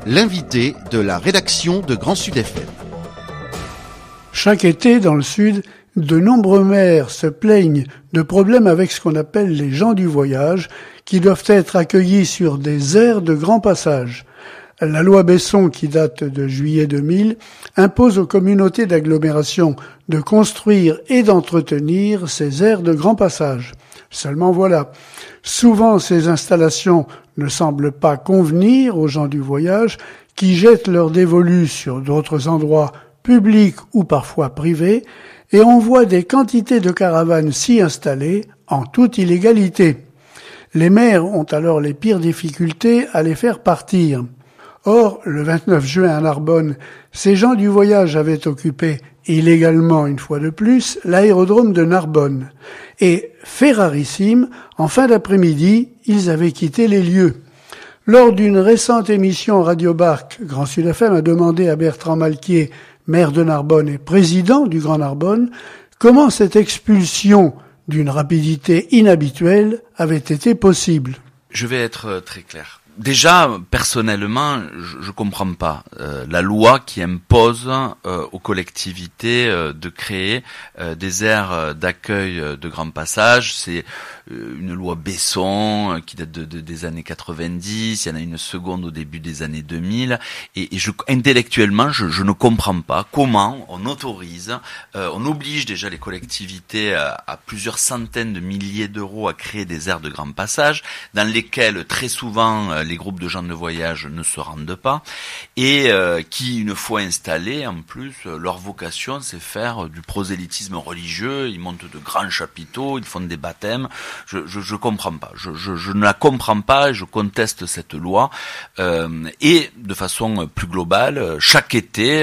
l'invité de la rédaction de Grand Sud FM. Chaque été, dans le Sud, de nombreux maires se plaignent de problèmes avec ce qu'on appelle les gens du voyage, qui doivent être accueillis sur des aires de grand passage. La loi Besson, qui date de juillet 2000, impose aux communautés d'agglomération de construire et d'entretenir ces aires de grand passage. Seulement voilà, souvent ces installations ne semblent pas convenir aux gens du voyage, qui jettent leurs dévolus sur d'autres endroits publics ou parfois privés, et on voit des quantités de caravanes s'y installer en toute illégalité. Les maires ont alors les pires difficultés à les faire partir. Or, le 29 juin à Narbonne, ces gens du voyage avaient occupé illégalement, une fois de plus, l'aérodrome de Narbonne. Et, fait rarissime, en fin d'après-midi, ils avaient quitté les lieux. Lors d'une récente émission Radio Barque, Grand Sud FM a demandé à Bertrand Malquier, maire de Narbonne et président du Grand Narbonne, comment cette expulsion d'une rapidité inhabituelle avait été possible. Je vais être très clair. Déjà, personnellement, je comprends pas la loi qui impose aux collectivités de créer des aires d'accueil de grand passage. C'est une loi Besson qui date des années 90. Il y en a une seconde au début des années 2000. Et intellectuellement, je ne comprends pas comment on autorise, on oblige déjà les collectivités à plusieurs centaines de milliers d'euros à créer des aires de grand passage, dans lesquelles très souvent les groupes de gens de voyage ne se rendent pas, et qui, une fois installés, en plus, leur vocation, c'est faire du prosélytisme religieux. Ils montent de grands chapiteaux, ils font des baptêmes. Je comprends pas. Je ne la comprends pas et je conteste cette loi. Et de façon plus globale, chaque été,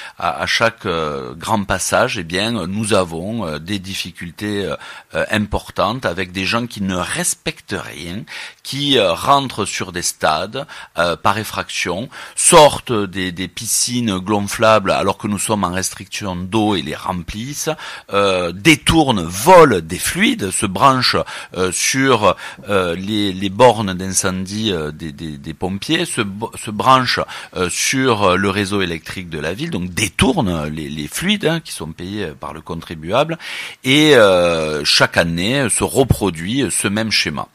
à chaque grand passage, eh bien, nous avons des difficultés importantes avec des gens qui ne respectent rien, qui rentrent sur des stades par effraction, sortent des piscines gonflables alors que nous sommes en restriction d'eau et les remplissent, détournent, volent des fluides, se branchent sur les bornes d'incendie des pompiers, se branchent sur le réseau électrique de la ville, donc détournent les fluides qui sont payés par le contribuable, et chaque année se reproduit ce même schéma.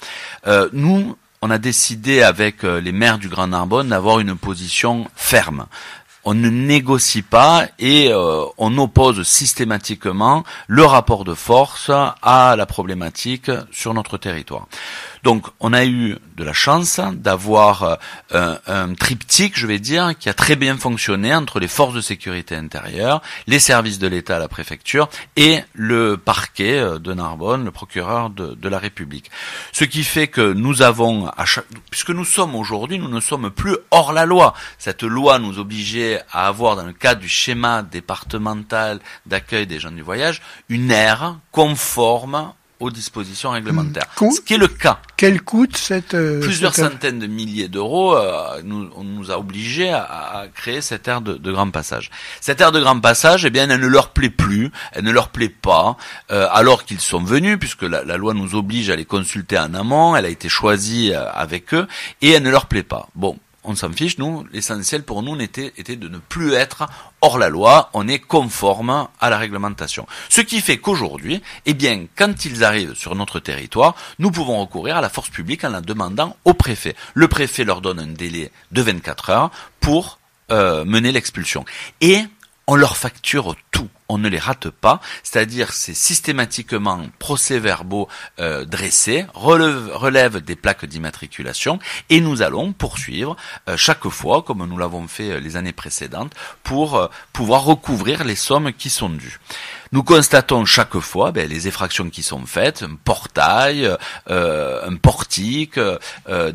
Nous, on a décidé avec les maires du Grand Narbonne d'avoir une position ferme. On ne négocie pas et on oppose systématiquement le rapport de force à la problématique sur notre territoire. Donc, on a eu de la chance d'avoir un triptyque, je vais dire, qui a très bien fonctionné entre les forces de sécurité intérieure, les services de l'État à la préfecture et le parquet de Narbonne, le procureur de la République. Ce qui fait que nous avons, puisque nous sommes aujourd'hui, nous ne sommes plus hors la loi. Cette loi nous obligeait à avoir, dans le cadre du schéma départemental d'accueil des gens du voyage, une aire conforme aux dispositions réglementaires. Ce qui est le cas. Quel coûte cette... Plusieurs centaines de milliers d'euros, on nous a obligés à créer cette aire de grand passage. Cette aire de grand passage, eh bien, elle ne leur plaît plus, elle ne leur plaît pas, alors qu'ils sont venus, puisque la loi nous oblige à les consulter en amont, elle a été choisie avec eux, et elle ne leur plaît pas. Bon. On s'en fiche, nous, l'essentiel pour nous était de ne plus être hors la loi, on est conforme à la réglementation. Ce qui fait qu'aujourd'hui, eh bien, quand ils arrivent sur notre territoire, nous pouvons recourir à la force publique en la demandant au préfet. Le préfet leur donne un délai de 24 heures pour mener l'expulsion. Et on leur facture tout. On ne les rate pas, c'est-à-dire c'est systématiquement procès-verbaux dressés, relève des plaques d'immatriculation, et nous allons poursuivre chaque fois, comme nous l'avons fait les années précédentes, pour pouvoir recouvrir les sommes qui sont dues. Nous constatons chaque fois les effractions qui sont faites, un portail, un portique, un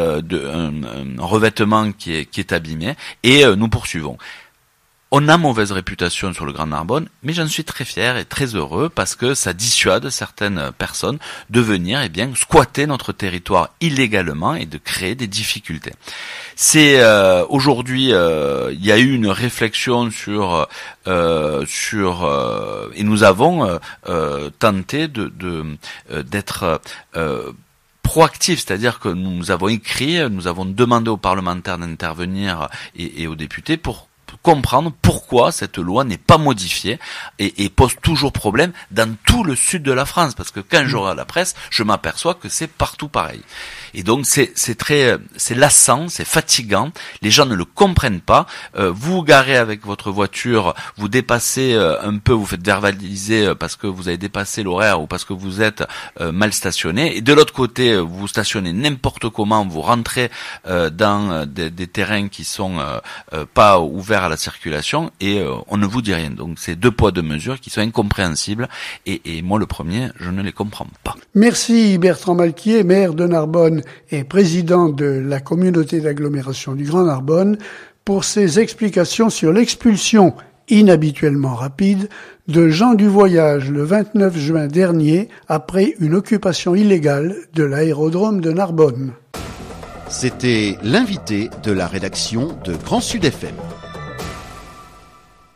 revêtement qui est abîmé, et nous poursuivons. On a mauvaise réputation sur le Grand Narbonne, mais j'en suis très fier et très heureux parce que ça dissuade certaines personnes de venir squatter notre territoire illégalement et de créer des difficultés. C'est aujourd'hui, il y a eu une réflexion sur et nous avons tenté d'être proactif, c'est-à-dire que nous avons écrit, nous avons demandé aux parlementaires d'intervenir et aux députés pour comprendre pourquoi cette loi n'est pas modifiée et pose toujours problème dans tout le sud de la France, parce que quand je regarde la presse, je m'aperçois que c'est partout pareil. Et donc c'est lassant, c'est fatigant, les gens ne le comprennent pas. Vous vous garez avec votre voiture, vous dépassez un peu, vous faites verbaliser parce que vous avez dépassé l'horaire ou parce que vous êtes mal stationné, et de l'autre côté vous stationnez n'importe comment, vous rentrez dans des terrains qui sont pas ouverts à la circulation et on ne vous dit rien. Donc c'est 2 poids 2 mesures qui sont incompréhensibles et moi le premier, je ne les comprends pas. Merci Bertrand Malquier, maire de Narbonne et président de la communauté d'agglomération du Grand Narbonne, pour ces explications sur l'expulsion inhabituellement rapide de gens du voyage le 29 juin dernier après une occupation illégale de l'aérodrome de Narbonne. C'était l'invité de la rédaction de Grand Sud FM.